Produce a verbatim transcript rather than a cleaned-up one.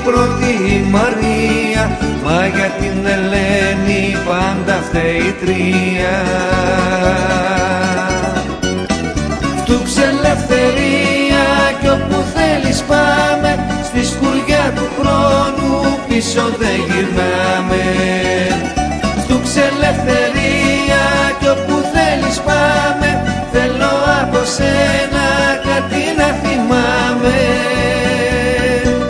πρώτη η Μαρία, μα για την Ελένη πάντα φταίει τρία. Φτούξε ελευθερία κι όπου θέλεις πάμε, στη σκουριά του χρόνου πίσω δεν γυρνάμε.